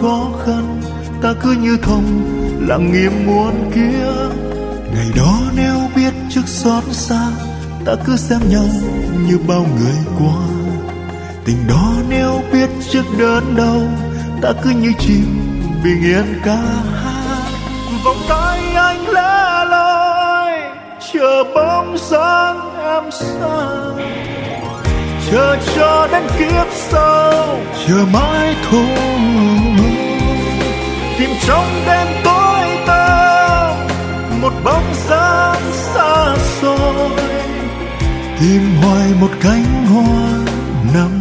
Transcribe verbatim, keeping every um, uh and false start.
khó khăn, ta cứ như thòng lặng nghiêm muôn kia. Ngày đó nếu biết trước xót xa, ta cứ xem nhau như bao người qua. Tình đó nếu biết trước đớn đau, ta cứ như chim bình yên ca hát. Vòng tay anh lẻ loi chờ bóng dáng em xa, chờ cho đến kiếp sau, chờ mãi thôi. Tìm trong đêm tối tăm một bóng dáng xa xôi, tìm hoài một cánh hoa nằm